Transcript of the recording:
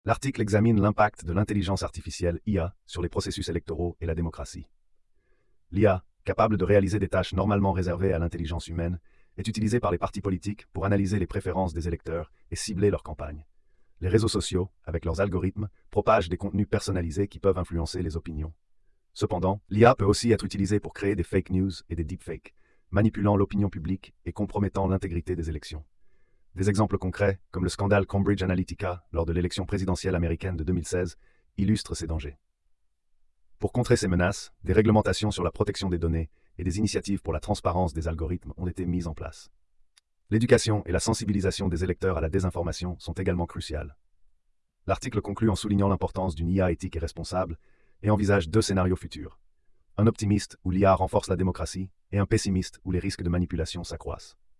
L'article examine l'impact de l'intelligence artificielle IA sur les processus électoraux et la démocratie. L'IA, capable de réaliser des tâches normalement réservées à l'intelligence humaine, est utilisée par les partis politiques pour analyser les préférences des électeurs et cibler leur campagne. Les réseaux sociaux, avec leurs algorithmes, propagent des contenus personnalisés qui peuvent influencer les opinions. Cependant, l'IA peut aussi être utilisée pour créer des fake news et des deepfakes, manipulant l'opinion publique et compromettant l'intégrité des élections. Des exemples concrets, comme le scandale Cambridge Analytica lors de l'élection présidentielle américaine de 2016, illustrent ces dangers. Pour contrer ces menaces, des réglementations sur la protection des données et des initiatives pour la transparence des algorithmes ont été mises en place. L'éducation et la sensibilisation des électeurs à la désinformation sont également cruciales. L'article conclut en soulignant l'importance d'une IA éthique et responsable et envisage deux scénarios futurs. Un optimiste où l'IA renforce la démocratie et un pessimiste où les risques de manipulation s'accroissent.